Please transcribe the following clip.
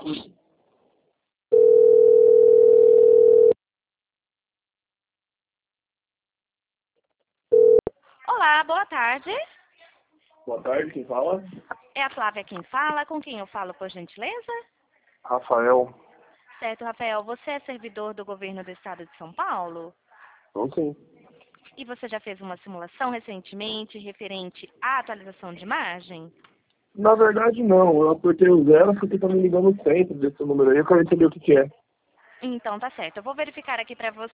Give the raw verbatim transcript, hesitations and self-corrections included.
Olá, boa tarde. Boa tarde, quem fala? É a Flávia quem fala. Com quem eu falo, por gentileza? Rafael. Certo, Rafael. Você é servidor do governo do estado de São Paulo? Não sim. E você já fez uma simulação recentemente referente à atualização de imagem? Na verdade, não. Eu apertei o zero porque tá me ligando sempre desse número aí. Eu quero entender o que que é. Então, tá certo. Eu vou verificar aqui para você.